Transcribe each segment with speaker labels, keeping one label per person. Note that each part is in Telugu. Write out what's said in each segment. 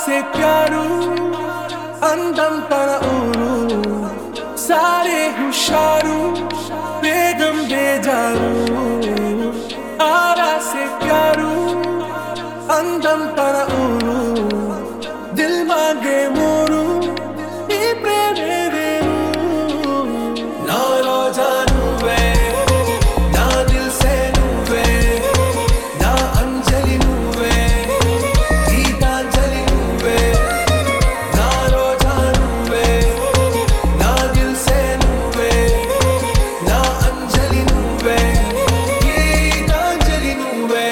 Speaker 1: से प्यारू అందం తన ఊరు సారే హుషారు బేగం బేజారు ఆరా से प्यारू అందం తన ఊరు దిల్ మాంగే మోరు ఈ ప్రేమే వేరు నా రోజా నువ్వే నా దిల్ సే నువ్వే నా అంజలి నువ్వే గీతాంజలి నువ్వే నా రోజా నువ్వే నా దిల్ సే నువ్వే నా అంజలి నువ్వే గీతాంజలి నువ్వే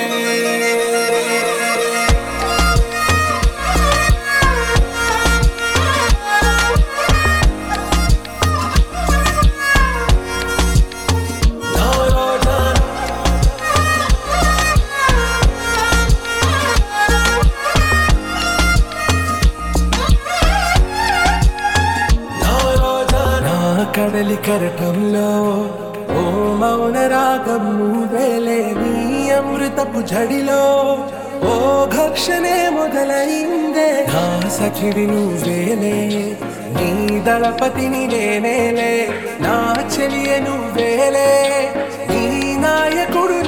Speaker 1: కడలి కరటంలో ఓ మౌన రాగం నువ్వేలే నీ అమృతపు జడిలో ఓ ఘర్షణే మొదలైందే నా సఖిడి నువ్వేలే నీ దళపతిని నేనేలే నా చెలియ నువ్వేలే నీ నాయకుడు